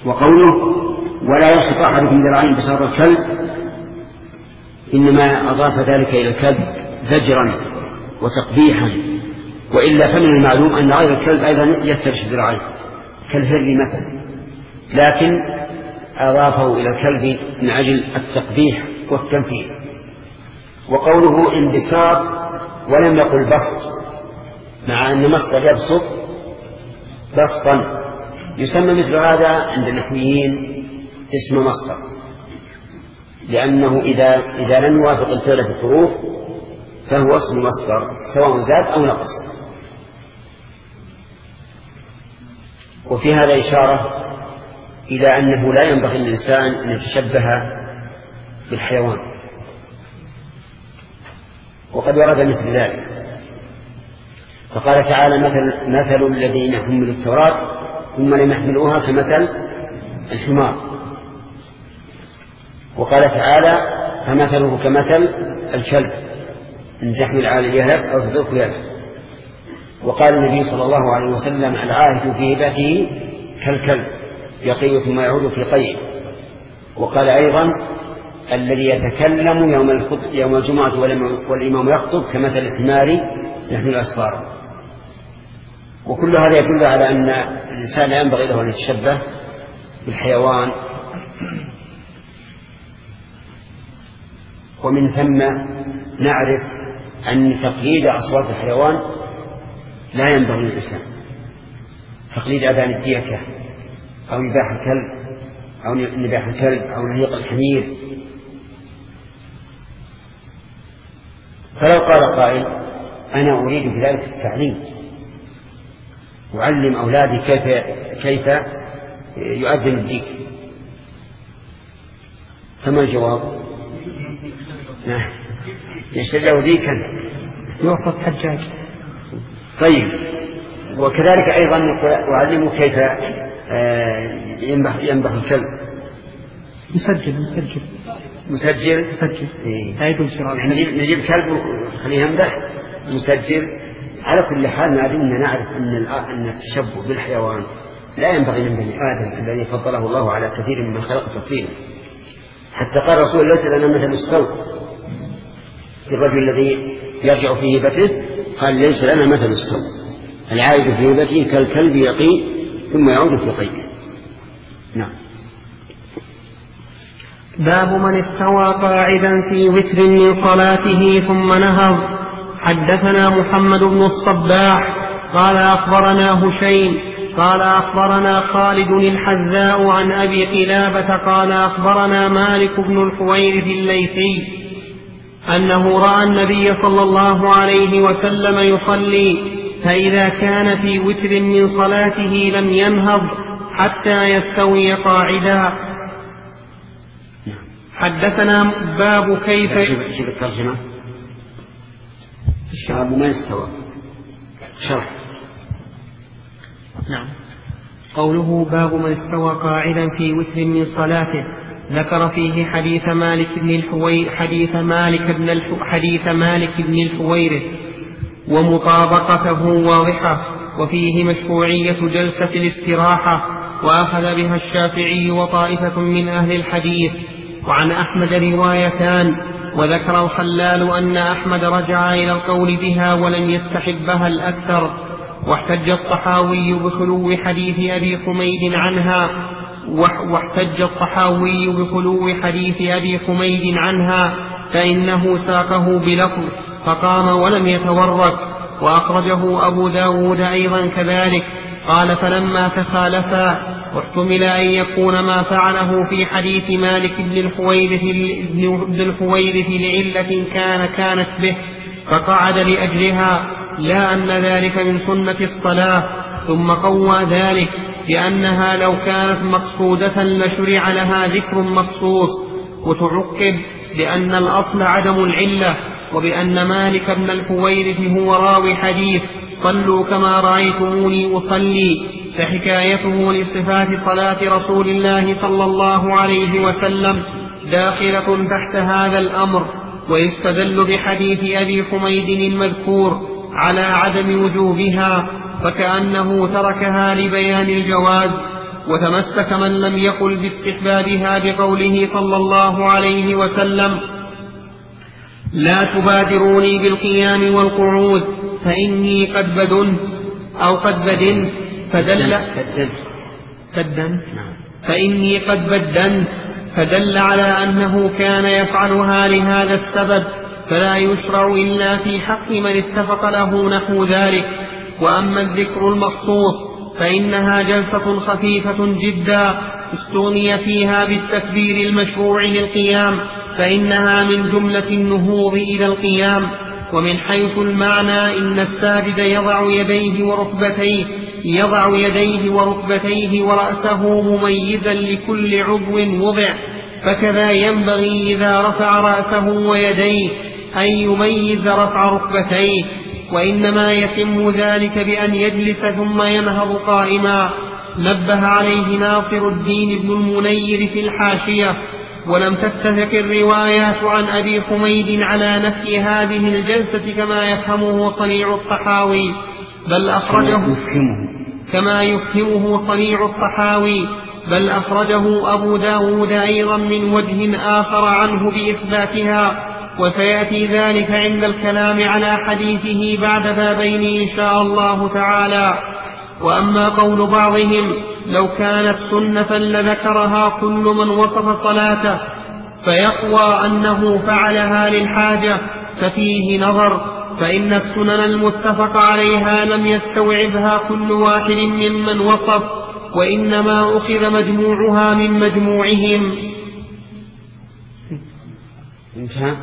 وقوله ولا يبسط أحدكم ذراعين بساط الكلب إنما أضاف ذلك إلى الكلب زجرا وتقبيحا، وإلا فمن المعلوم أن غير الكلب أيضا يفترش ذراعيه كالهر مثلا، لكن أضافه إلى الكلب من أجل التقبيح والتنفيذ. وقوله انبساط ولم يقل بسط، مع أن مصدر يبسط بسطا، يسمى مثل هذا عند النحويين اسم مصدر، لأنه إذا لم يوافق الفعل في الحروف فهو اسم مصدر سواء زاد أو نقص. وفي هذا إشارة إلى أنه لا ينبغي للإنسان أن يتشبه بالحيوان، وقد ورد مثل ذلك، فقال تعالى مثل الذين حملوا التوراة ثم لم يحملوها كمثل الحمار، وقال تعالى فمثله كمثل الكلب إن تحمل على يهلك أو تتركه يهلك. وقال النبي صلى الله عليه وسلم العاهد في هبته كالكلب يقي ثم يعود في قيء. وقال أيضا الذي يتكلم يوم الجمعة والإمام يخطب كمثل الحمار يحمل أسفاره. وكل هذا يدل على أن الإنسان لا ينبغي له أن يتشبه بالحيوان، ومن ثم نعرف أن تقليد أصوات الحيوان لا ينبغي للإنسان، تقليد أذان الديكة أو نباح الكلب أو نهيق الحمير. فلو قال قائل أنا أريد بذلك التعليم، أعلم أولادي كيف يؤذن الديك، فما الجواب؟ يشتري ديكا يوقف حجاج. طيب، وكذلك أيضا أعلمه كيف ينبح الكلب. مسجل نجيب كلب وخليه ينبح مسجل. على كل حال ما دمنا نعرف أن التشبه بالحيوان لا ينبغي من بني آدم الذي فضله الله على كثير من خلق تفضيلا، حتى قال رسول ليس لنا مثل السوء الرجل الذي يرجع في هبته، قال ليس لنا مثل السوء العائد في هبته كالكلب يقي ثم يعود في قيء. نعم. باب من استوى قاعدا في وتر من صلاته ثم نهض. حدثنا محمد بن الصباح قال أخبرنا هشيم قال أخبرنا خالد الحذاء عن أبي قلابة قال أخبرنا مالك بن الحويرث الليثي أنه رأى النبي صلى الله عليه وسلم يصلي، فإذا كان في وتر من صلاته لم ينهض حتى يستوي قاعدا. حدثنا باب كيف شوف الترجمة الشعب ما يستوى شرح. نعم. قوله باب من استوى قاعدا في وتر من صلاته، ذكر فيه حديث مالك بن الحويرث ومطابقته واضحة، وفيه مشروعية جلسة الاستراحة، وأخذ بها الشافعي وطائفة من أهل الحديث. وعن أحمد روايتان، وذكر الخلال أن أحمد رجع إلى القول بها ولم يستحبها الأكثر. واحتج الطحاوي بخلو حديث أبي حميد عنها فإنه ساقه بلفظ فقام ولم يتورك. وأخرجه أبو داود أيضا كذلك. قال فلما تخالفا واحتمل أن يكون ما فعله في حديث مالك بن الحويرث لعلة كانت به فقعد لأجلها، لا أن ذلك من سنة الصلاة. ثم قوى ذلك بأنها لو كانت مقصودة لشرع لها ذكر مخصوص، وتعقب بأن الأصل عدم العلة، وبأن مالك بن الحويرث هو راوي حديث صلوا كما رأيتموني أصلي، فحكايته لصفات صلاة رسول الله صلى الله عليه وسلم داخلة تحت هذا الأمر. ويستدل بحديث أبي حميد المذكور على عدم وجوبها، فكأنه تركها لبيان الجواز. وتمسك من لم يقل باستحبابها بقوله صلى الله عليه وسلم: لا تبادروني بالقيام والقعود فإني قد بدنت أو قد بدنت فإني قد بدنت، فدل على أنه كان يفعلها لهذا السبب، فلا يشرع إلا في حق من اتفق له نحو ذلك. وأما الذكر المخصوص فإنها جلسة خفيفة جدا استغني فيها بالتكبير المشروع للقيام، فإنها من جملة النهوض إلى القيام. ومن حيث المعنى إن الساجد يضع يديه وركبتيه ورأسه مميزا لكل عضو وضع، فكذا ينبغي إذا رفع رأسه ويديه أن يميز رفع ركبتيه، وإنما يتم ذلك بأن يجلس ثم ينهض قائما. نبه عليه ناصر الدين بن المنير في الحاشية: ولم تتفق الروايات عن أبي حميد على نفي هذه الجلسة كما يفهمه صنيع الطحاوي، بل أخرجه أبو داود أيضا من وجه آخر عنه بإثباتها، وسيأتي ذلك عند الكلام على حديثه بعد بابين إن شاء الله تعالى. وأما قول بعضهم لو كانت سنة لذكرها كل من وصف صلاته فيقوى أنه فعلها للحاجة، ففيه نظر، فإن السنن المتفق عليها لم يستوعبها كل واحد ممن وصف، وإنما أخذ مجموعها من مجموعهم. انتهى.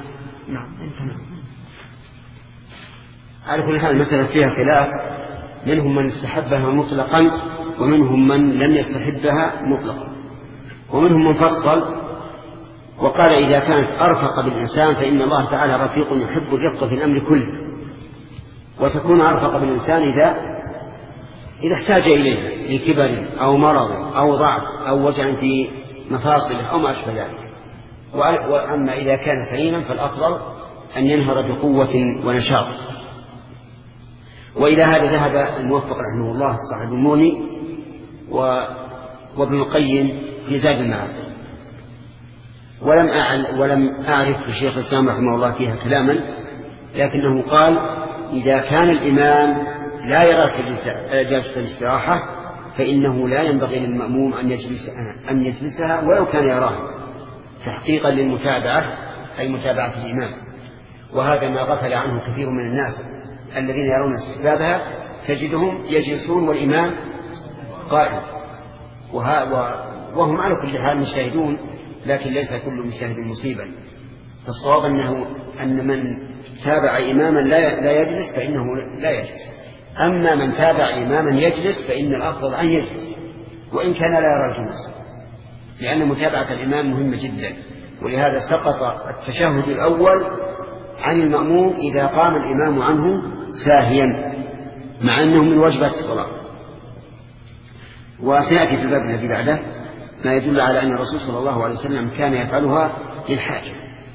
على كل حال المسألة فيها خلاف، منهم من استحبها مطلقا ومنهم من لم يستحبها مطلقا، ومنهم من فصل وقال إذا كانت أرفق بالإنسان فإن الله تعالى رفيق يحب الرفق في الأمر كله، وتكون أرفق بالإنسان إذا احتاج إليها لكبر أو مرض أو ضعف أو وجع في مفاصله أو ما أشبه ذلك. وأما إذا كان سليما فالأفضل أن ينهض بقوة ونشاط. وإلى هذا ذهب الموفق رحمه الله صاحب الموني وابن القيم في زاد المعاد، ولم أعرف في شيخ الإسلام رحمه الله فيها كلاما، لكنه قال إذا كان الإمام لا يرى جلسة الاستراحة فإنه لا ينبغي للمأموم أن يجلسها ولو كان يراها، تحقيقا للمتابعة أي متابعة الإمام. وهذا ما غفل عنه كثير من الناس الذين يرون استحبابها، تجدهم يجلسون والإمام قائم، وهم على كل حال مجتهدون، لكن ليس كل مجتهد مصيبا. فالصواب أن من تابع إماما لا يجلس فإنه لا يجلس، أما من تابع إماما يجلس فإن الأفضل أن يجلس وإن كان لا يرى الجلوس، لأن متابعة الإمام مهمة جدا. ولهذا سقط التشهد الأول عن المأموم إذا قام الإمام عنه ساهيا، مع أنه من واجبات الصلاة. وسيأتي في الباب الذي بعده ما يدل على أن الرسول صلى الله عليه وسلم كان يفعلها للحاجة.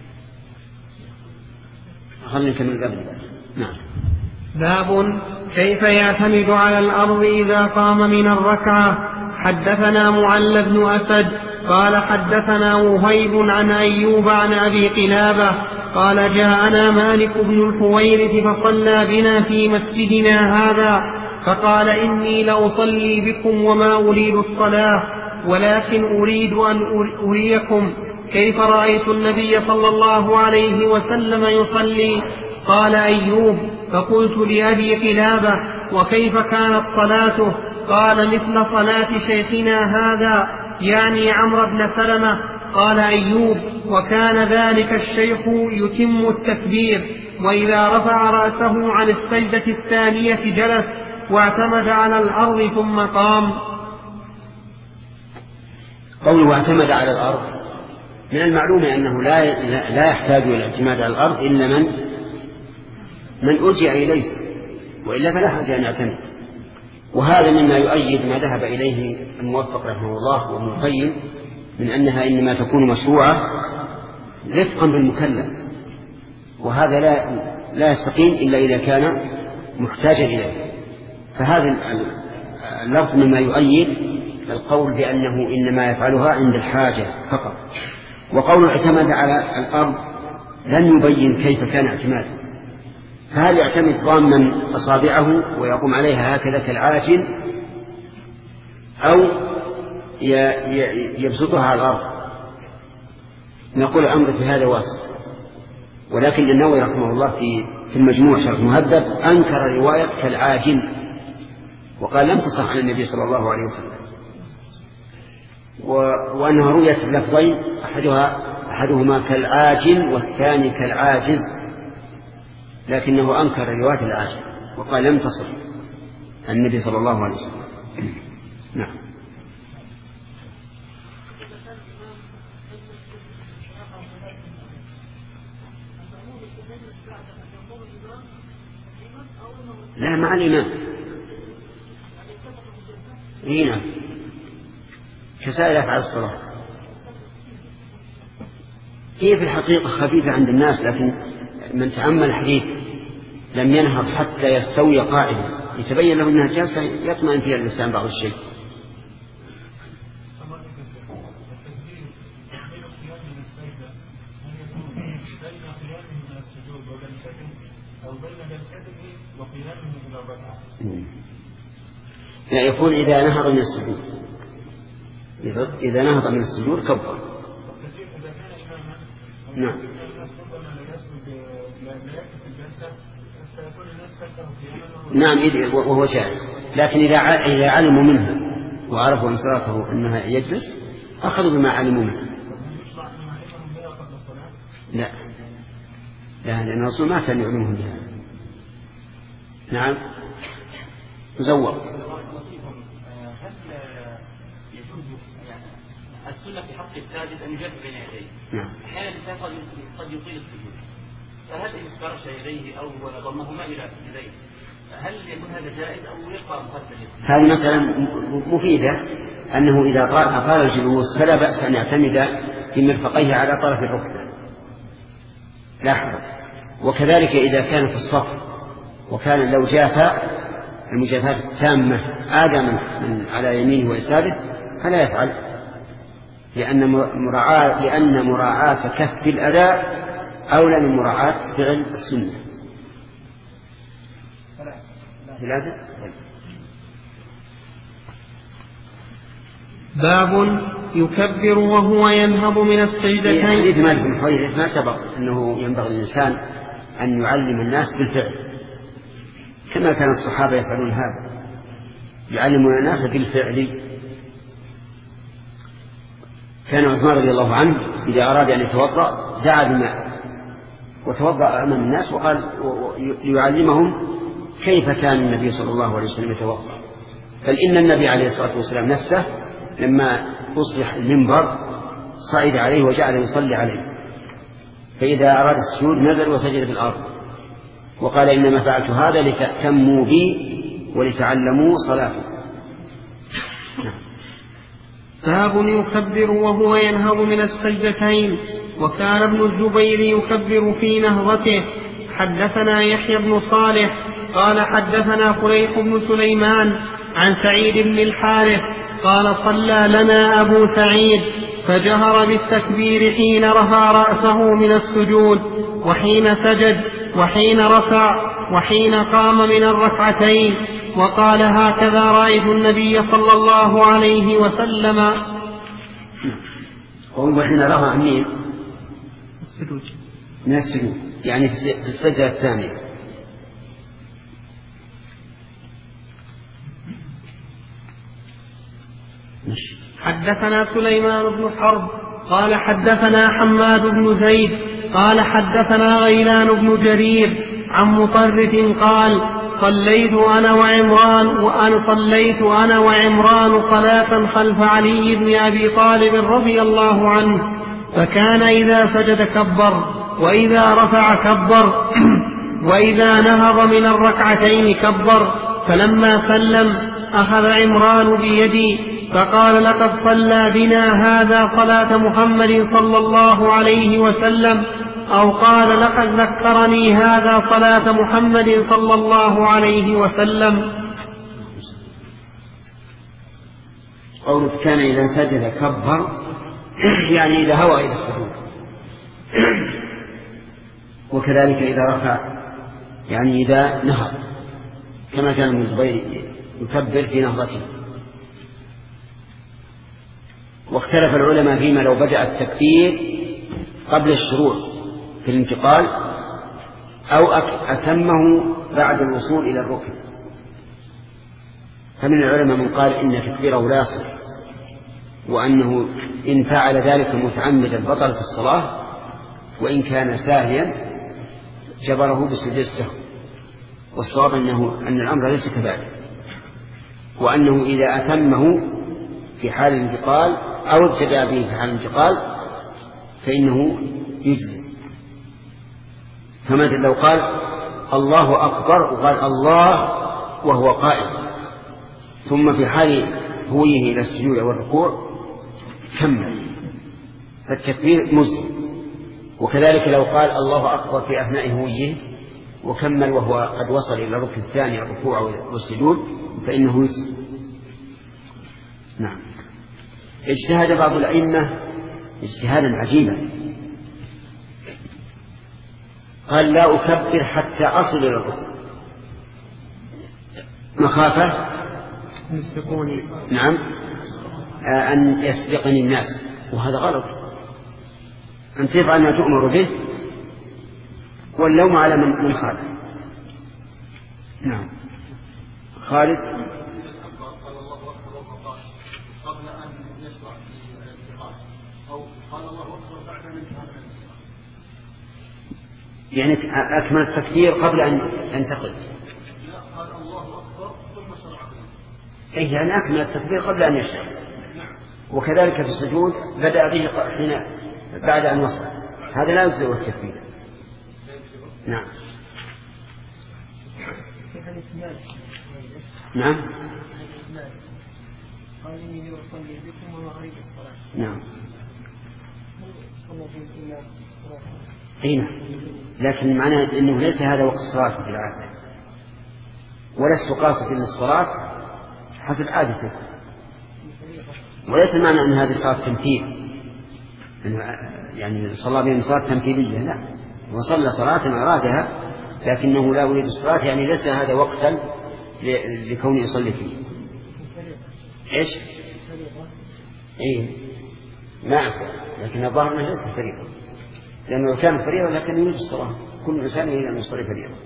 خلينا نكمل قبل. نعم. باب كيف يعتمد على الأرض إذا قام من الركعة. حدثنا معل بن أسد قال حدثنا وهيب عن أيوب عن أبي قلابة قال جاءنا مالك بن الحويرث فصلى بنا في مسجدنا هذا، فقال إني لأصلي بكم وما أريد الصلاة، ولكن أريد أن أريكم كيف رأيت النبي صلى الله عليه وسلم يصلي. قال أيوب فقلت لأبي قلابة وكيف كانت صلاته؟ قال مثل صلاة شيخنا هذا، يعني عمرو بن سلمة. قال أيوب وكان ذلك الشيخ يتم التكبير، وإذا رفع رأسه عن السجدة الثانية جلس واعتمد على الأرض ثم قام. قوله واعتمد على الأرض من المعلوم أنه لا يحتاج إلى الاعتماد على الأرض إلا من أرجع إليه، وإلا فلا حاجة أن يعتمد. وهذا مما يؤيد ما ذهب إليه الموفق رحمه الله وابن القيم من أنها إنما تكون مشروعة رفقا بالمكلف، وهذا لا يستقيم إلا إذا كان محتاجا إليه. فهذا اللفظ مما يؤيد القول بأنه إنما يفعلها عند الحاجة فقط. وقول اعتمد على الأرض لم يبين كيف كان اعتماده، فهل يعتمد ضاما أصابعه ويقوم عليها هكذا كالعاجل، أو يبسطها على الأرض؟ نقول الأمر في هذا واسع، ولكن النووي رحمه الله في المجموع شرح مهذب أنكر رواية كالعاجل وقال لم تصح عن النبي صلى الله عليه وسلم، وأنها رؤية اللفظين أحدهما كالعاجل والثاني كالعاجز، لكنه أنكر رواية العاجل وقال لم تصح عن النبي صلى الله عليه وسلم. نعم. لا، مع الإمام هنا كسائر أفعال الصلاة هي في الحقيقة خفيفة عند الناس، لكن من تأمل الحديث لم ينهض حتى يستوي قائما يتبين له أنها جالسة يطمئن فيها الإنسان بعض الشيء. لا، يكون إذا نهض من السجود، إذا نهض من السجود كبر. نعم. نعم وهو جائز، لكن إذا علموا منها وعرفوا انصرافه أنها يجلس أخذوا بما علموا منه. لا، لأن الرسول ما كان يعلمهم بها. نعم. مزور. السنة في حق الساجد أن يجد بين يديه. نعم. أحيانا الإنسان قد يطيل السجود، فهل إن فرش يديه أو ضمهما إلى يديه هل يكون هذا جائز أو يبقى مقدر؟ هذه مسألة مفيدة، أنه إذا أطال الجلوس فلا بأس أن يعتمد بمرفقيه على طرف الركبة، لا حرج. وكذلك إذا كان في الصف وكان لو جاف المجافات التامة آدم من على يمينه ويساره فلا يفعل، لأن مراعاة كف الأداء أولى من مراعاة فعل السنة. باب يكبر وهو ينهض من السجدتين. حديث مالك بن حويرث ما سبق أنه ينبغي للإنسان أن يعلم الناس بالفعل كما كان الصحابة يفعلون هذا، يعلمون الناس بالفعل. كان عثمان رضي الله عنه إذا أراد أن يتوضأ دعا بماء وتوضأ أمام الناس وقال يعلمهم كيف كان النبي صلى الله عليه وسلم يتوضأ. بل إن النبي عليه الصلاة والسلام نفسه لما أصلح المنبر صعد عليه وجعل يصلي عليه، فإذا أراد السجود نزل وسجد في الأرض وقال إنما فعلت هذا لتأتموا بي ولتعلموا صلاتي. باب يكبر وهو ينهض من السجدتين. وكان ابن الزبير يكبر في نهضته. حدثنا يحيى بن صالح قال حدثنا فليح بن سليمان عن سعيد بن الحارث قال صلى لنا أبو سعيد فجهر بالتكبير حين رفع رأسه من السجود وحين سجد وحين رفع وحين قام من الركعتين، وقال هكذا رأيت النبي صلى الله عليه وسلم. وحين رفع من السجود من السجود يعني في السجدة الثانية. حدثنا سليمان بن حرب قال حدثنا حماد بن زيد قال حدثنا غيلان بن جرير عن مطرف قال صليت أنا وعمران صلاة خلف علي بن أبي طالب رضي الله عنه، فكان إذا سجد كبر وإذا رفع كبر وإذا نهض من الركعتين كبر. فلما سلم أخذ عمران بيدي فقال لقد صلى بنا هذا صلاة محمد صلى الله عليه وسلم، أو قال لقد ذكرني هذا صلاة محمد صلى الله عليه وسلم. قولك كان إذا سجد كبر يعني إذا هوى إلى السجود، وكذلك إذا رفع يعني إذا نهض، كما كان ابن الزبير يكبر في نهضته. واختلف العلماء فيما لو بدأ التكبير قبل الشروع في الانتقال أو أتمه بعد الوصول إلى الركن. فمن العلماء من قال إن تكبيره لا يصح، وأنه إن فعل ذلك متعمدا بطلت الصلاة، وإن كان ساهيا جبره بسجود السهو. والصواب أن الأمر ليس كذلك، وأنه إذا أتمه في حال الانتقال أو ابتدأ به في حال الانتقال فإنه يجزي. فمثل لو قال الله أكبر وقال الله وهو قائم ثم في حال هويه إلى السجود والركوع كمل، فالتكبير مجزي. وكذلك لو قال الله أكبر في أثناء هويه وكمل وهو قد وصل إلى الركن الثاني الركوع والسجود فإنه يجزي. نعم. اجتهد بعض الأئمة اجتهادا عجيبا، قال لا أكبر حتى أصل إلى الركن مخافة نعم أن يسبقني الناس، وهذا غلط. أن تفعل ما تؤمر به واللوم على من خالف. نعم. خالد قال الله أكبر قبل أن يشرع في الانتقال، أو قال الله أكبر بعد أن ينتهي، يعني أكمل التكبير قبل أن ينتقل. لا، قال الله أكبر ثم شرع به. أي يعني أكمل التكبير قبل أن يشرع. وكذلك في السجود بدأ به حين بعد أن وصل، هذا لا يجزئ التكبير. نعم. نعم. نعم. نعم. لكن معناه أنه ليس هذا وقت الصلاة في العادة، ولست قاصد أن الصلاة حسب عادته، وليس معنى أن هذه صلاة تمثيل، يعني صلى بهم صلاة تمثيلية، لا، وصلى صلاة أرادها لكنه لا يريد الصلاة، يعني ليس هذا وقتا لكونه يصلي فيه. إيش؟ إيه ما أعرف، لكن الظاهر أنه ليس فريضة، لأنه لو كانت فريضة لكن يريد الصلاة، كل إنسان يريد أن يصلي فريضة.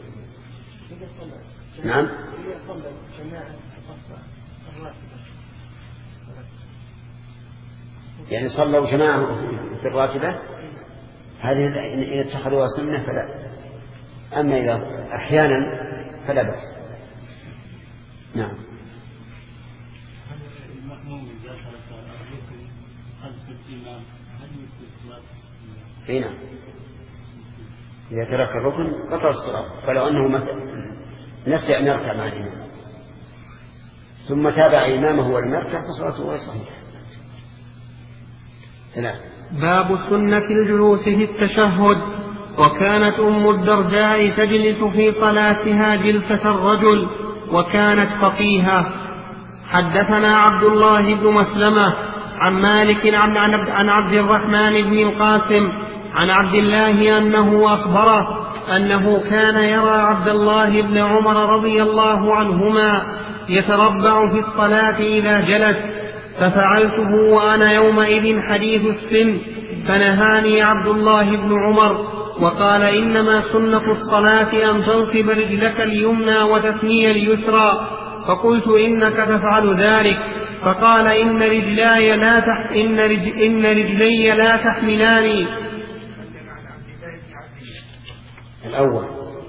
نعم. يعني صلوا جماعة في الراتبة هذه إذا اتخذوها سنة فلا، أما إذا أحيانا فلا بأس. نعم. أي نعم، إذا ترك الركن بطل الصلاة، فلو أنه نسي أن يركع مع الإمام ثم تابع إمامه ولم يركع فصلاته غير صحيحة. باب سنة الجلوس في التشهد. وكانت أم الدرداء تجلس في صلاتها جلسة الرجل، وكانت فقيهة. حدثنا عبد الله بن مسلمة عن مالك عن عبد الرحمن بن القاسم عن عبد الله أنه أخبره أنه كان يرى عبد الله بن عمر رضي الله عنهما يتربع في الصلاة إذا جلس، ففعلته وأنا يومئذ حديث السن، فنهاني عبد الله بن عمر وقال إنما سنة الصلاة أن تنصب رجلك اليمنى وتثني اليسرى، فقلت إنك تفعل ذلك، فقال إن رجلي لا تحملاني. الأول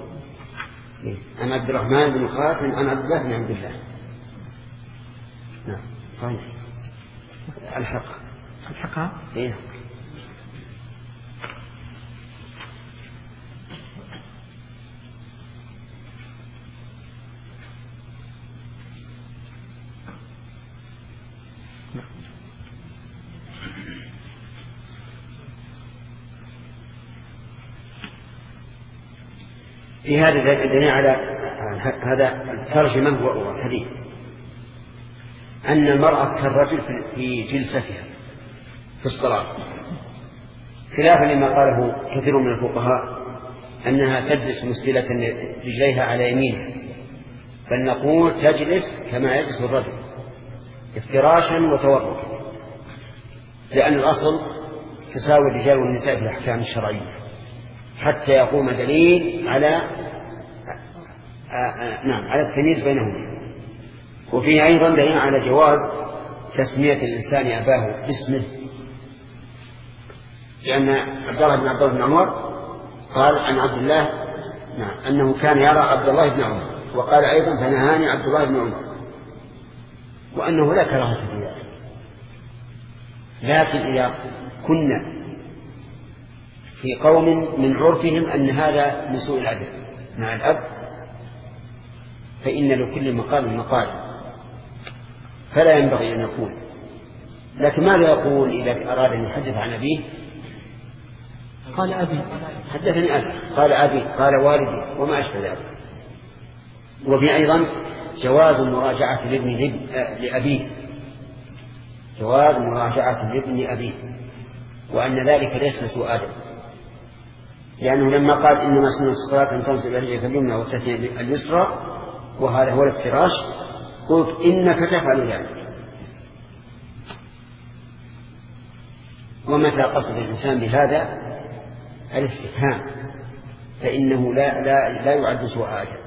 عن عبد الرحمن بن القاسم عن عبد الله بن عبد الله. نعم صحيح. الحقها إيه. في هذا الدليل على هذا الترجمة والحديث. أن المرأة كالرجل في جلستها في الصلاة، خلافا لما قاله كثير من الفقهاء أنها تجلس مسدلة رجليها على يمينها، بل نقول تجلس كما يجلس الرجل افتراشا وتورطا، لأن الأصل تساوي الرجال والنساء في الأحكام الشرعية حتى يقوم دليل على على التمييز بينهما. وفيه أيضا دليل على جواز تسمية الإنسان أباه باسمه، لأن عبد الله بن عمر قال عن عبد الله أنه كان يرى عبد الله بن عمر، وقال أيضا فنهاني عبد الله بن عمر، وأنه لا كراهة في ذلك. لكن إذا كنا في قوم من عرفهم أن هذا من سوء الأدب مع الأب، فإن لكل مقام مقال، فلا ينبغي أن يقول. لكن ماذا يقول إذا أراد أن يحدث عن أبيه؟ قال أبي، حدثني أبي، قال أبي، قال والدي، وما أشبه ذلك. وفي أيضا جواز مراجعة الابن لأبيه، جواز مراجعة الابن أبيه، وأن ذلك ليس سوء أدب، لأنه لما قال إنما سنة الصلاة أن تنصب رجلك اليمنى وتثني اليسرى وهذا هو الافتراش، قلت إنك تفعل ذلك. ومتى قصد الإنسان بهذا الاستفهام فإنه لا يعد سوء أدب.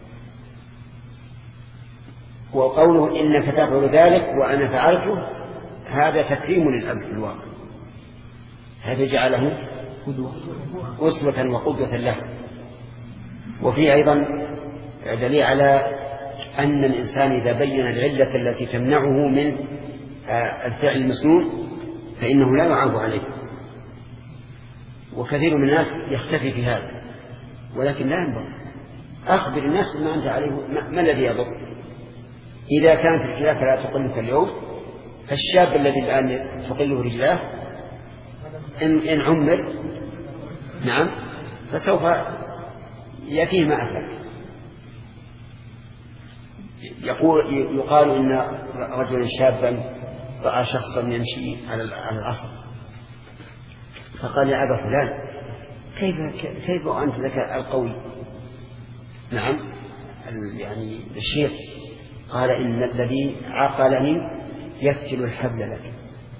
وقوله إنك تفعل ذلك وأنا فعلته هذا تكريم للأب في الواقع، هذا جعله أسوة وقدوة له. وفي أيضا دليل على أن الإنسان إذا بين العلة التي تمنعه من الفعل المسنون فإنه لا يعاب عليه، وكثير من الناس يختفي في هذا، ولكن لا ينبغي. أخبر الناس بما أنت عليه، ما الذي يضر. إذا كانت رجلاك لا تقلك اليوم، فالشاب الذي الآن تقله رجلاه إن عمر فسوف يأتيه ما أتاك. يقال إن رجلا شابا رأى شخصا يمشي على العصر، فقال يا أبا فلان كيف وأنت لك القوي؟ يعني الشيخ قال إن الذي عقلني يفتل الحبل لك.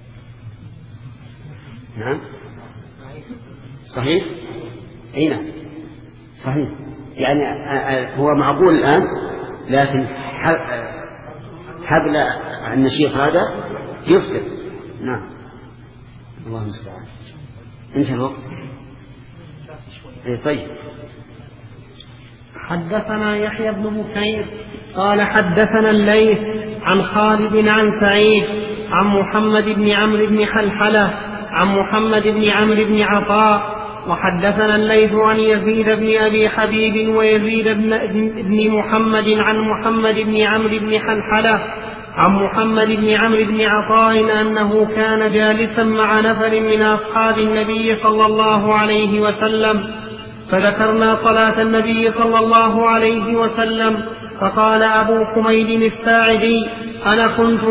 صحيح؟ نعم صحيح، يعني هو معقول الآن، لكن حبل النشيط هذا يفتل. نعم الله المستعان. انتهى الوقت. طيب. حدثنا يحيى بن بكير قال حدثنا الليث عن خالد عن سعيد عن محمد بن عمرو بن حلحلة عن محمد بن عمرو بن عطاء. وحدثنا الليث عن يزيد بن أبي حبيب ويزيد بن محمد عن محمد بن عمرو بن حلحلة عن محمد بن عمرو بن عطاء أنه كان جالسا مع نفر من أصحاب النبي صلى الله عليه وسلم، فذكرنا صلاة النبي صلى الله عليه وسلم، فقال أبو حميد الساعدي أنا كنت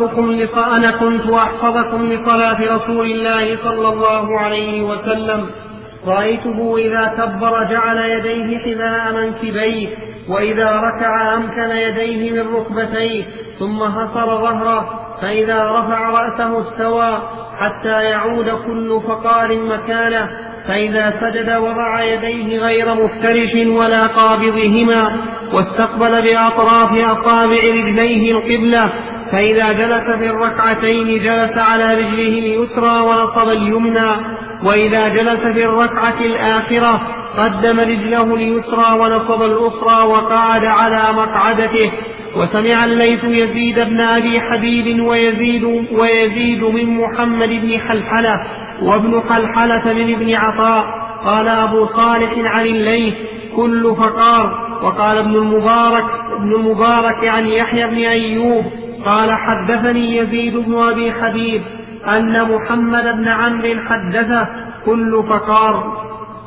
أحفظكم لصلاة رسول الله صلى الله عليه وسلم، رأيته إذا كبر جعل يديه حذاء منكبيه، وإذا ركع أمكن يديه من ركبتيه، ثم حصر ظهره، فإذا رفع رأسه استوى حتى يعود كل فقار مكانه، فإذا سجد وضع يديه غير مفترش ولا قابضهما، واستقبل بأطراف أصابع رجليه القبلة، فإذا جلس في الركعتين جلس على رجله اليسرى ونصب اليمنى، وإذا جلس في الركعة الآخرة قدم رجله اليسرى ونصب الأخرى وقعد على مقعدته. وسمع الليث يزيد بن أبي حبيب ويزيد من محمد بن حلحلة وابن حلحلة من ابن عطاء. قال أبو صالح عن الليث كل فقار. وقال ابن المبارك عن يحيى بن أيوب قال حدثني يزيد بن أبي حبيب أن محمد بن عمرو حدثه كل فقار.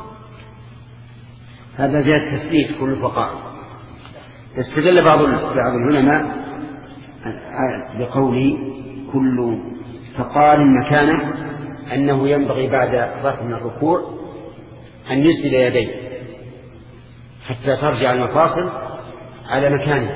هذا زيادة تثبيت كل فقار. استدل بعض العلماء بقولي كل فقار مكانه أنه ينبغي بعد رفع من الركوع أن يسند يديه حتى ترجع المفاصل على مكانه،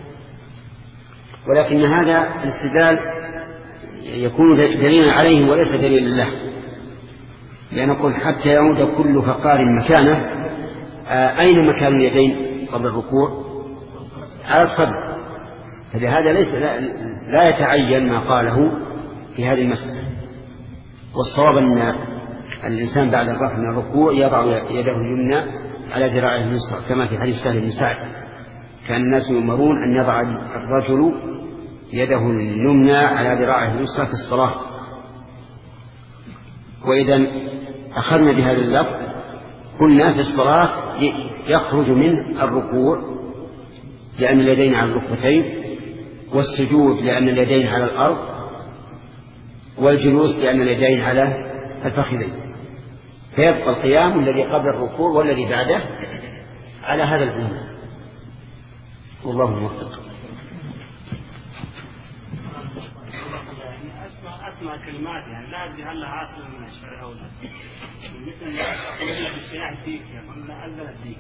ولكن هذا الاستدلال يكون دليلا عليه وليس دليلا له، لأن نقول حتى يعود كل فقار مكانه. أين مكان اليدين قبل الركوع؟ على الصدر، فلهذا لا يتعين ما قاله في هذه المسألة. والصواب أن الإنسان بعد الرفع من الركوع يضع يده اليمنى على ذراعه اليسرى، كما في حديث سهل بن سعد كان الناس يؤمرون أن يضع الرجل يده اليمنى على ذراعه اليسرى في الصلاة. وإذا أخذنا بهذا اللفظ قلنا في الصلاة يخرج من الركوع لأن اليدين على الركبتين، والسجود لأن اليدين على الأرض، والجلوس لأن اليدين على الفخذين، فيبقى القيام الذي قبل الركوع والذي بعده على هذا العموم. والله موفق. أسمع كلمات يعني لا أدري هل لها أصل من الشرع أو لا، مثل أقول لك الشياع الديك يقول أذن الديك.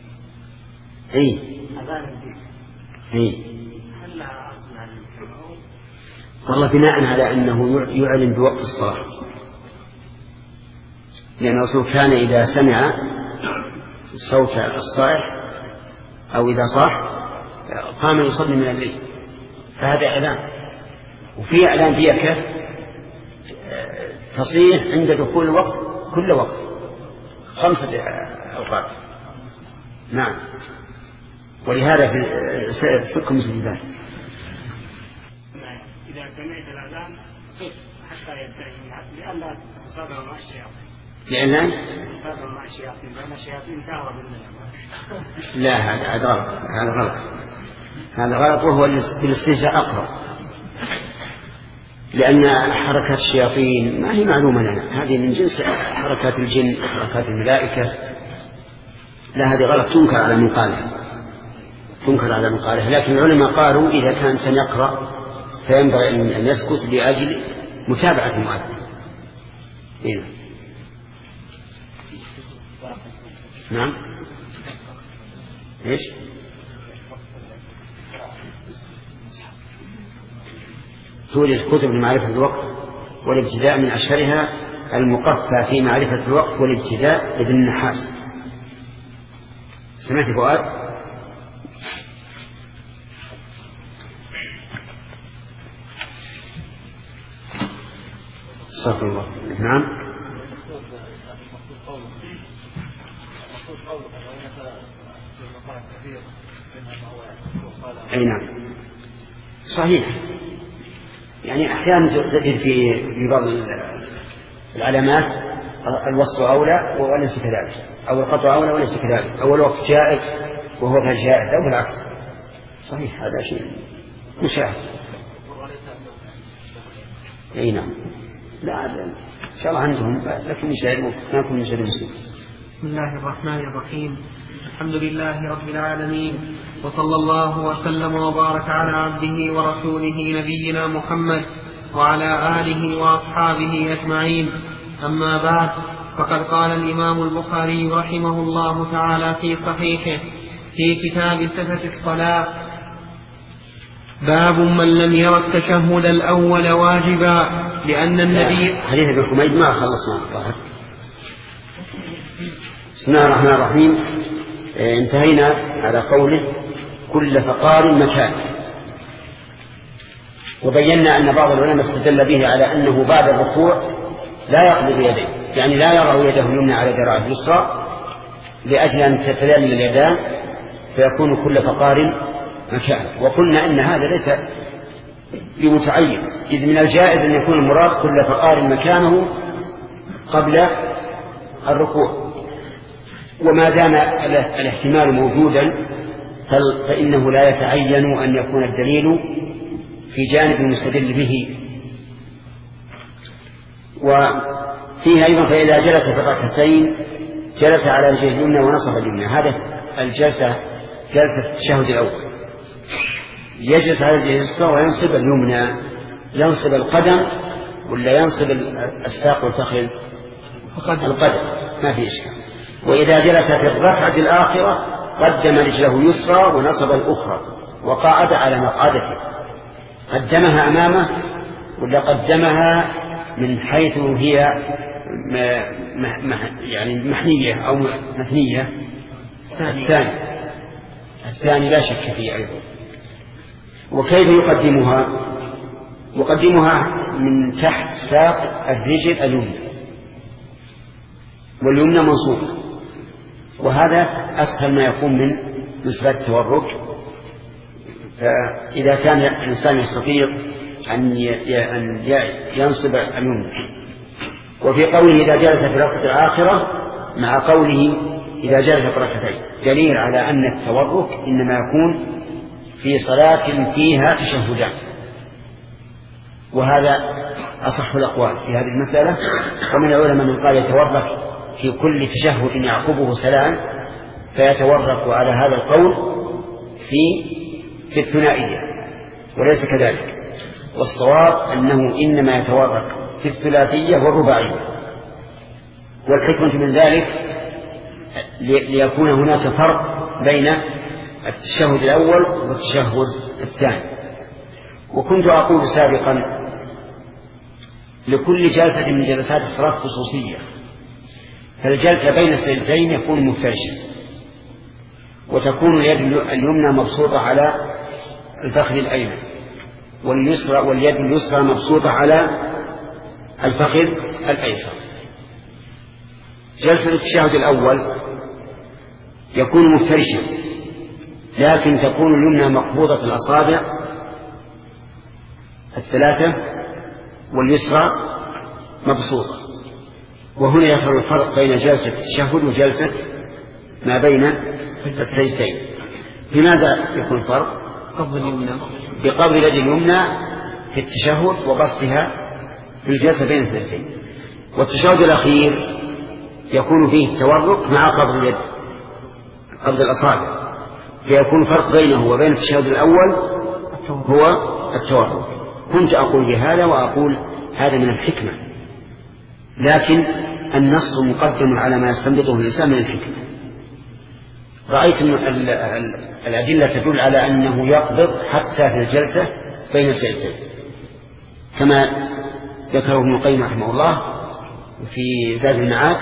أذان الديك. هل لها أصل هذه الكلمة؟ والله بناء على أنه يعلن بوقت الصلاة، لأن الرسول كان إذا سمع صوت الصائح أو إذا صاح قام يصلي من الليل، فهذا إعلان. وفي إعلان ديكة تصيح عند دخول الوقت كل وقت 5 أوقات. نعم، ولهذا في سك مسجدان إذا سمعت الأذان قف حتى ينتهي من عبد لأن تصادم مع الشياطين. لأن تصادم مع الشياطين لأن الشياطين تهرب مننا. لا، هذا غلط. هذا غلط، وهو بالاستهزاء أقرب، لأن حركات الشياطين ما هي معلومة لنا، هذه من جنس حركات الجن وحركات الملائكة. لا، هذه غلط، تنكر على من قاله. لكن العلماء قالوا إذا كان سنقرأ فينبغي أن يسكت لأجل متابعة المؤذن. نعم. إيش؟ توجد كتب لمعرفة الوقت والابتداء، من أشهرها المقفى في معرفة الوقت والابتداء لابن النحاس. سمعت فؤاد؟ استغفر الله. نعم. أي نعم، صحيح. يعني أحيانا تجد في بعض العلامات الوصف أولى وليس كذلك، أو القطع أولى وليس كذلك، أو الوقت جائز وهو غير جائز، أو بالعكس. صحيح، هذا شيء مشاهد. أي نعم. لا، إن شاء الله عندهم، لكن ما كنا نشاهد المسلم. بسم الله الرحمن الرحيم. الحمد لله رب العالمين، وصلى الله وسلم وبارك على عبده ورسوله نبينا محمد وعلى آله وأصحابه أجمعين. أما بعد، فقد قال الإمام البخاري رحمه الله تعالى في صحيحه في كتاب صفة الصلاة: باب من لم ير التشهد الأول واجبا، لأن النبي. حديث ابن حميد ما خلصنا الظاهر. بسم الله الرحمن الرحيم. انتهينا على قوله كل فقار مكان، وبينا أن بعض العلماء استدل به على أنه بعد الركوع لا يقبض يديه، يعني لا يضع يده اليمنى على ذراعه اليسرى لأجل أن تتلال اليدان فيكون كل فقار مكان. وقلنا إن هذا ليس بمتعين، إذ من الجائز أن يكون المراد كل فقار مكانه قبل الركوع، وما دام الاحتمال موجودا فإنه لا يتعين أن يكون الدليل في جانب المستدل به. وفيها أيضا فإذا جلس في الركعتين جلس على رجله اليمنى ونصب اليمنى، هذا الجلسة جلسة التشهد الأول. يجلس على رجله اليسرى وينصب اليمنى. ينصب القدم ولا ينصب الساق والفخذ؟ القدم، ما في إشكال. وإذا جلس في الركعة الآخرة قدم رجله اليسرى ونصب الأخرى وقعد على مقعدته. قدمها أمامه ولا قدمها من حيث هي يعني محنية أو مثنية؟ الثاني لا شك فيه أيضا. وكيف يقدمها؟ يقدمها من تحت ساق الرجل اليمنى، واليمنى منصوبة، وهذا أسهل ما يكون من نسبة التورك. فإذا كان الإنسان يستطيع أن ينصب اليمنى. وفي قوله إذا جلس في الركعة الآخرة مع قوله إذا جلس في ركعتين دليل على أن التورك إنما يكون في صلاة فيها تشهدان، وهذا أصح الأقوال في هذه المسألة. ومن العلماء من قال يتورك في كل تشهد يعقبه سلام، فيتورك على هذا القول في الثنائية، وليس كذلك. والصواب أنه إنما يتورك في الثلاثية والرباعية. والحكمة من ذلك ليكون هناك فرق بين التشهد الأول والتشهد الثاني. وكنت أقول سابقا لكل جلسة من جلسات الصلاة خصوصية، فالجلسة بين السجدتين يكون مفترشا، وتكون اليد اليمنى مبسوطة على الفخذ الأيمن، واليد اليسرى مبسوطة على الفخذ الأيسر. جلسة التشهد الأول يكون مفترشا، لكن تكون اليمنى مقبوضة الأصابع الثلاثة واليسرى مبسوطة. وهنا يظهر الفرق بين جلسة التشهد وجلسة ما بين السجدتين. لماذا يكون فرق؟ بقبض اليد اليمنى في التشهد وبسطها في الجلسة بين السجدتين. والتشهد الأخير يكون فيه التورك مع قبض اليد، قبض الأصابع، فيكون فرق بينه وبين التشهد الأول هو التورك. كنت أقول بهذا وأقول هذا من الحكمة، لكن النص مقدم على ما يستنبطه الإنسان من الحكمة. رأيت أن الأدلة تدل على أنه يقبض حتى في الجلسة بين السجدتين، كما ذكره ابن القيم رحمه الله في زاد المعاد.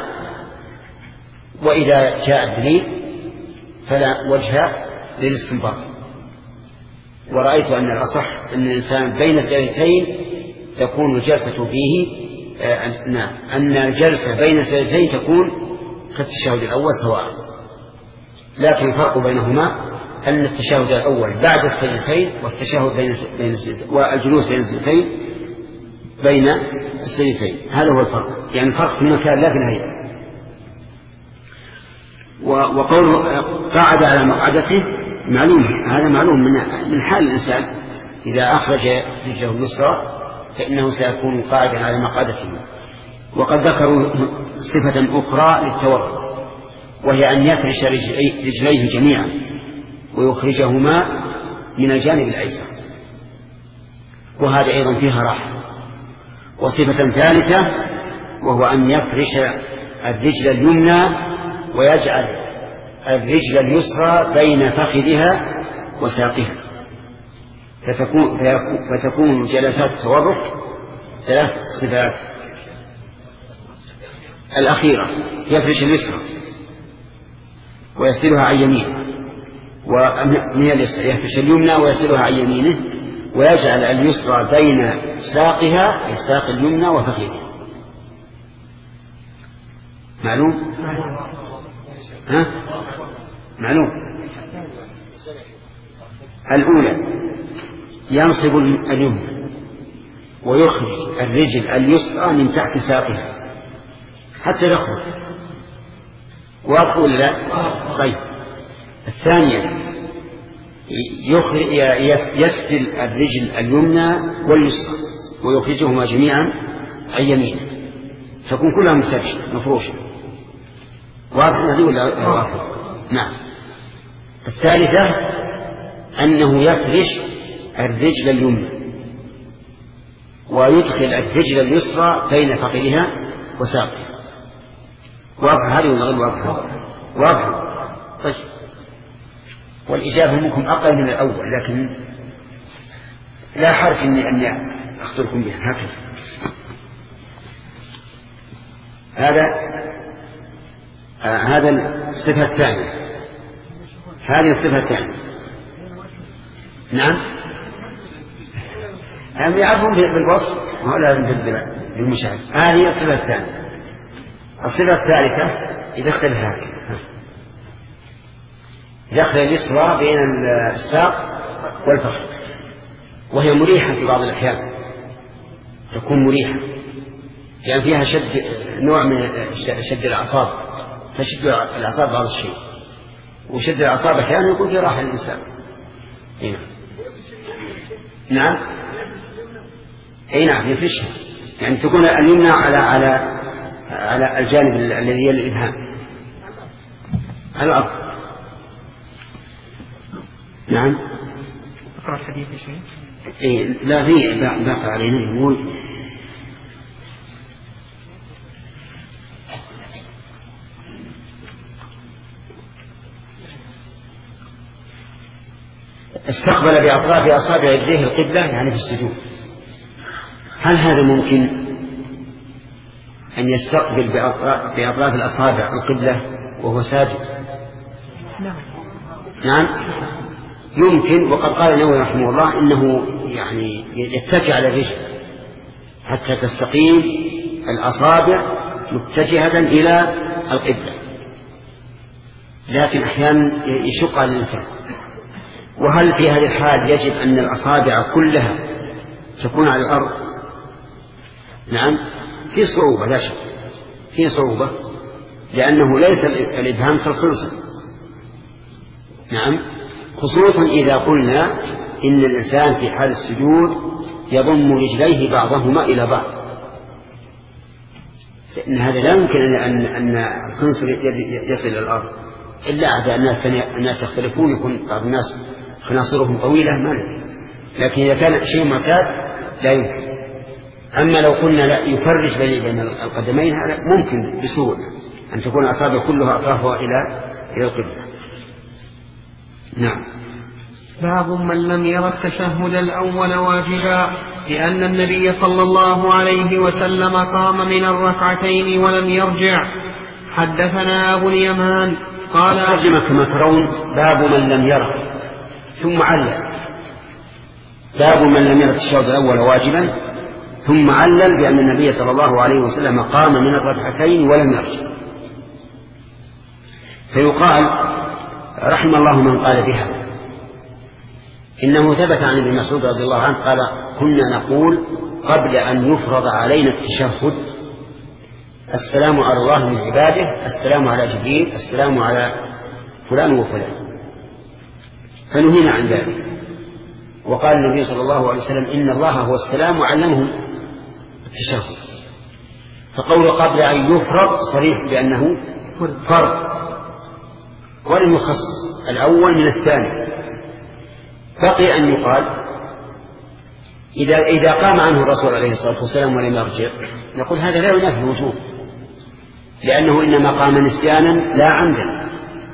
وإذا جاء الدليل فلا وجه للاستنباط. ورأيت أن الأصح أن الإنسان بين السجدتين تكون الجلسة فيه أن الجلسة بين السجدتين تكون كالتشهد الأول سواء، لكن الفرق بينهما أن التشهد الأول بعد السجدتين والتشهد بين السجدتين والجلوس بين السجدتين بين السجدتين، هذا هو الفرق، يعني الفرق في المكان لا في الهيئة. وقوله قعد على مقعدته معلوم، هذا معلوم من حال الإنسان إذا أخرج رجله اليسرى فإنه سيكون قاعدا على مقعدته. وقد ذكروا صفة أخرى للتورك، وهي أن يفرش رجليه جميعا ويخرجهما من الجانب الأيسر، وهذا أيضا فيها راحة. وصفة ثالثة وهو أن يفرش الرجل اليمنى ويجعل الرجل اليسرى بين فخذها وساقها، فتكون جلسات التورك ثلاث صفات. الأخيرة يفرش اليسرى ويسدلها عن يمينه، ومن اليسرى يفرش اليمنى ويسدلها عن يمينه، ويجعل اليسرى بين ساقها أي ساق اليمنى وفخذها. معلوم؟ ها؟ معلوم. الأولى ينصب اليمنى ويخرج الرجل اليسرى من تحت ساقها حتى يخرج، واضح ولا لا؟ طيب. الثانية يسدل الرجل اليمنى واليسرى ويخرجهما جميعا عن يمينه، تكون كلها مفروشة. واضح هذه ولا واضح؟ نعم. الثالثة أنه يفرش الرجل اليمنى ويدخل الرجل اليسرى بين فخذها وساقها. واضحة هذه ولا غير واضحة؟ واضحة. طيب، والإجابة منكم أقل من الأول، لكن لا حرج أني أخبركم بها هكذا. هذا الصفة الثانية. هذه الصفة الثانية. نعم، هم يعرفون بالوصف ولا بالمشاهد. هذه الصفة الثانية. الصفة الثالثة يدخل هكذا، يدخل اليسرى بين الساق والفخذ، وهي مريحة في بعض الأحيان، تكون مريحة لأن فيها نوع من شد الأعصاب، فشد الأعصاب بعض الشيء، وشد الأعصاب أحيانا يكون في راحة للإنسان. نعم، أي نعم، يفرشها، يعني تكون اليمنى على الجانب الذي يلي الإبهام على الأرض. نعم. أقرأ الحديث شيء؟ إيه، لا، في باقي علينا يقول استقبل بأطراف أصابع يديه القبلة، يعني في السجود. هل هذا ممكن أن يستقبل بأطراف الأصابع القبلة وهو ساجد؟ نعم، يمكن. وقد قال النووي رحمه الله إنه يعني يتكئ على الرجل حتى تستقيم الأصابع متجهة إلى القبلة، لكن أحيانا يشق على الإنسان. وهل في هذه الحال يجب أن الأصابع كلها تكون على الأرض؟ نعم، في صعوبة، لا شك في صعوبة، لأنه ليس الإبهام كالخنصر. نعم، خصوصا إذا قلنا إن الإنسان في حال السجود يضم رجليه بعضهما إلى بعض، فإن هذا لا يمكن أن الخنصر يصل إلى الأرض إلا أعداء الناس يختلفون، يكون بعض الناس خناصرهم طويلة ما ندري، لكن إذا كان شيء معتاد لا يمكن. أما لو قلنا لا يفرج بين القدمين، هذا ممكن بسهولة أن تكون الأصابع كلها أطرافها إلى القبلة. نعم. باب من لم ير التشهد الأول واجبا، لأن النبي صلى الله عليه وسلم قام من الركعتين ولم يرجع. حدثنا أبو اليمان قال ترجمة كما ترون باب من لم ير، ثم علل باب من لم ير التشهد الأول واجبا، ثم علل بأن النبي صلى الله عليه وسلم قام من الركعتين ولم يرجع. فيقال رحم الله من قال بها. إنه ثبت عن ابن مسعود رضي الله عنه قال كنا نقول قبل أن يفرض علينا التشهد السلام على الله من عباده، السلام على جبريل، السلام على فلان وفلان، فنهينا عن ذلك. وقال النبي صلى الله عليه وسلم إن الله هو السلام وعلمهم التشهد، فقول قبل أن يفرض صريح بأنه فرض، ولم يخصص الأول من الثاني. بقي أن يقال إذا قام عنه الرسول عليه الصلاة والسلام ولم يرجع، نقول هذا لا ينافي الوجوب، لأنه إنما قام نسيانا لا عمدا،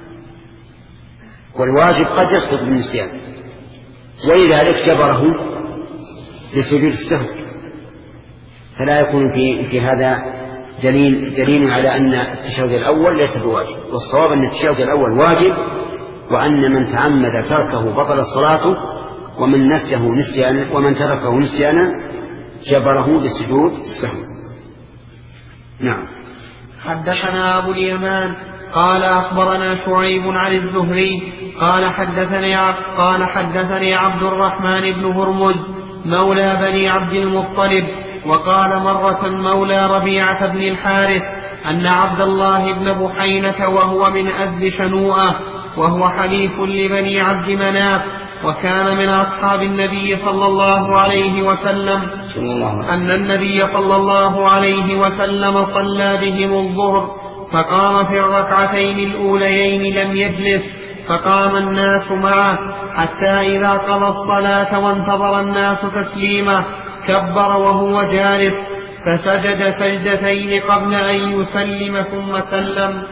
والواجب قد يسقط بالنسيان، ولذلك جبره لسجود السهو. فلا يكون في هذا دليل على أن التشهد الأول ليس بواجب، والصواب أن التشهد الأول واجب، وأن من تعمد تركه بطل الصلاة، ومن نسيه نسيانا ومن تركه نسيانا جبره بسجود السهو. نعم. حدثنا أبو اليمان قال أخبرنا شعيب عن الزهري قال حدثني عبد الرحمن بن هرمز مولى بني عبد المطلب، وقال مرة مولى ربيعة بن الحارث أن عبد الله بن بحينة وهو من أزد شنوءة وهو حليف لبني عبد مناف وكان من أصحاب النبي صلى الله عليه وسلم أن النبي صلى الله عليه وسلم صلى بهم الظهر فقام في الركعتين الأوليين لم يجلس فقام الناس معه حتى إذا قضى الصلاة وانتظر الناس تسليمه كبر وهو جالس فسجد سجدتين قبل أن يسلم ثم سلم.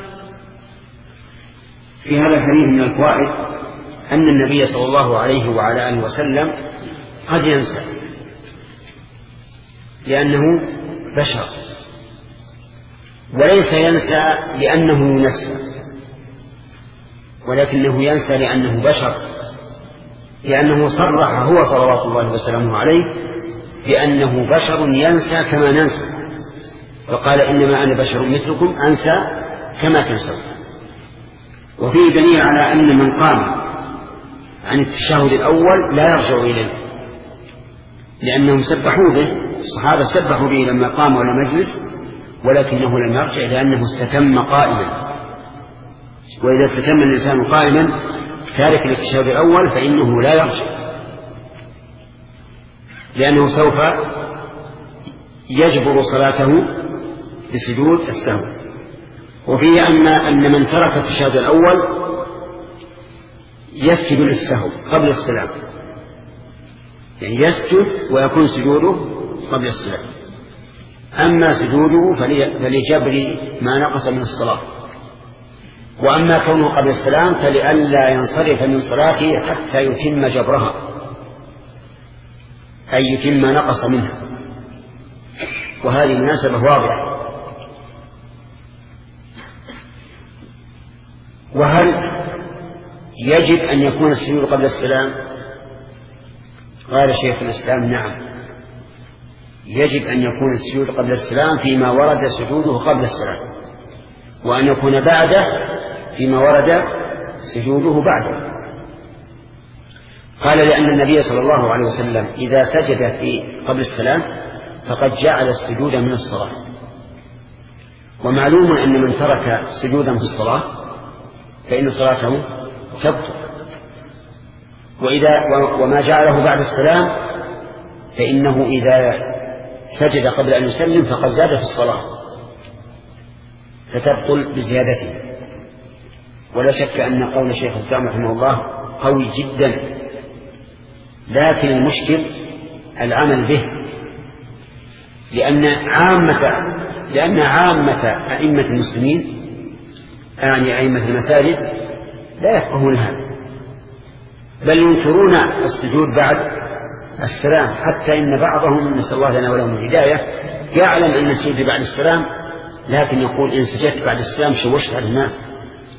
في هذا الحديث من الفوائد أن النبي صلى الله عليه وعلى آله وسلم قد ينسى لأنه بشر، وليس ينسى لأنه ينسى، ولكنه ينسى لأنه بشر، لأنه صرح هو صلوات الله وسلامه عليه بأنه بشر ينسى كما ننسى، وقال إنما أنا بشر مثلكم أنسى كما تنسون. وفيه دليل على أن من قام عن التشهد الأول لا يرجع إليه، لأنهم سبحوا به، الصحابة سبحوا به لما قام ولا مجلس، ولكنه لم يرجع لأنه استتم قائما، وإذا استتم الإنسان قائما تارك التشهد الأول فإنه لا يرجع، لأنه سوف يجبر صلاته بسجود السهو. وفيه أن من ترك التشهد الأول يسجد للسهو قبل السلام، يعني يسجد ويكون سجوده قبل السلام. أما سجوده فلجبر ما نقص من الصلاة، وأما كونه قبل السلام فلئلا ينصرف من صلاته حتى يتم جبرها، أي يتم ما نقص منها، وهذه مناسبة واضحة. وهل يجب أن يكون السجود قبل السلام؟ قال شيخ الإسلام نعم، يجب أن يكون السجود قبل السلام فيما ورد سجوده قبل السلام، وأن يكون بعده فيما ورد سجوده بعده. قال لأن النبي صلى الله عليه وسلم إذا سجد في قبل السلام فقد جعل السجود من الصلاة، ومعلوم أن من ترك سجودا في الصلاة فإن صلاته تبطل، وما جعله بعد السلام فإنه إذا سجد قبل أن يسلم فقد زاد في الصلاة فتبطل بزيادته. ولا شك أن قول الشيخ الإسلام رحمه الله قوي جدا، لكن المشكل العمل به، لأن عامة أئمة المسلمين يعني أئمة المساجد لا يفقهون هذا، بل ينكرون السجود بعد السلام، حتى إن بعضهم نسأل الله لنا ولهم الهداية يعلم أن السجود بعد السلام، لكن يقول إن سجدت بعد السلام شوشت على الناس،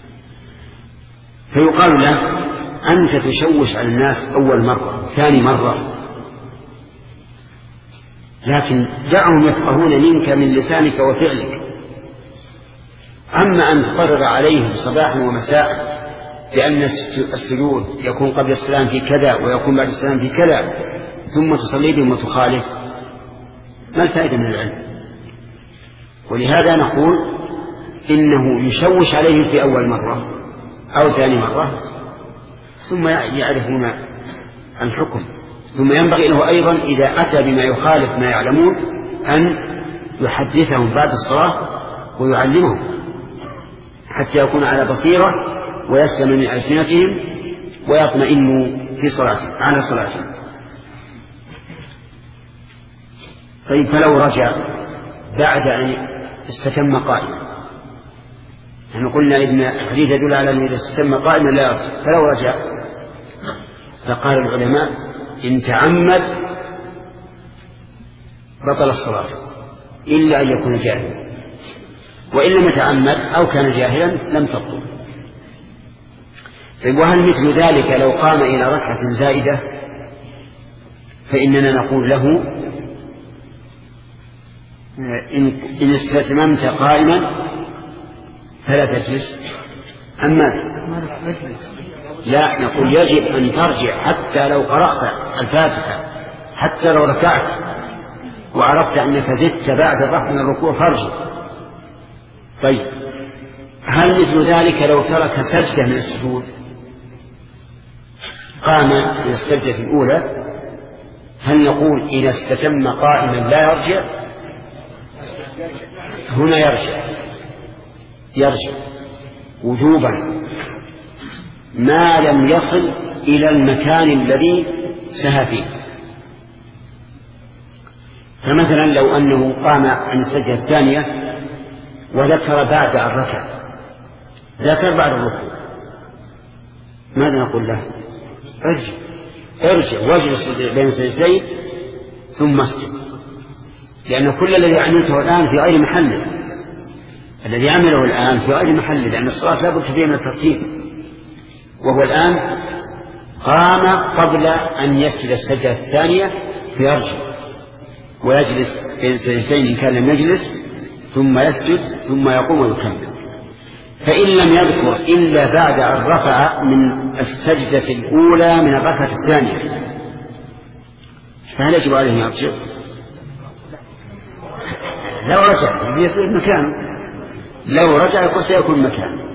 فيقال له أنت تشوش على الناس أول مرة ثاني مرة، لكن دعهم يفقهون منك من لسانك وفعلك. أما أن تقرر عليهم صباحا ومساء بأن السجود يكون قبل السلام في كذا ويكون بعد السلام في كذا ثم تصلي بهم وتخالف، ما الفائدة من العلم؟ ولهذا نقول إنه يشوش عليهم في أول مرة أو ثاني مرة ثم يعرفون الحكم، ثم ينبغي له أيضا إذا أتى بما يخالف ما يعلمون أن يحدثهم بعد الصلاة ويعلمهم حتى يكون على بصيرة ويسلم من ألسنتهم ويطمئن في صلاته على صلاته. طيب فلو رجع بعد أن استتم قائما، نحن قلنا إن الحديث يدل على أن إذا استتم قائما لا يرجع، فلو رجع فقال العلماء إن تعمد بطل الصلاة إلا أن يكون جاهلا، وإن لم يتعمد أو كان جاهلا لم تبطل. طيب وهل مثل ذلك لو قام إلى ركعة زائدة؟ فإننا نقول له إن استتممت قائما فلا تجلس، أما لا، نقول يجب أن ترجع حتى لو قرأت الفاتحة، حتى لو ركعت وعرفت أنك زدت بعد الرفع من الركوع فارجع. طيب هل مثل ذلك لو ترك سجدة من السجود، قام إلى السجدة الأولى، هل نقول إذا استتم قائما لا يرجع؟ هنا يرجع وجوبا، ما لم يصل إلى المكان الذي سهى فيه. فمثلا لو أنه قام عن السجدة الثانية وذكر بعد الركع، ذكر بعد الركوع، ماذا نقول له؟ ارجع واجلس بين سجدتين ثم اسجد، لأن كل الذي عملته الآن في غير محله، الذي عمله الآن في غير محله، لأن الصلاة لا بد فيها من الترتيب. وهو الآن قام قبل أن يسجد السجدة الثانية فيرجع ويجلس بين سجدتين إن كان لم يجلس، ثم يسجد ثم يقوم ويكمل. فإن لم يذكر إلا بعد أن رفع من السجدة الأولى من الركعة الثانية، فهل يجب عليه أن يرجع؟ لو رجع يصير مكانه، لو رجع يقول سيكون مكانه.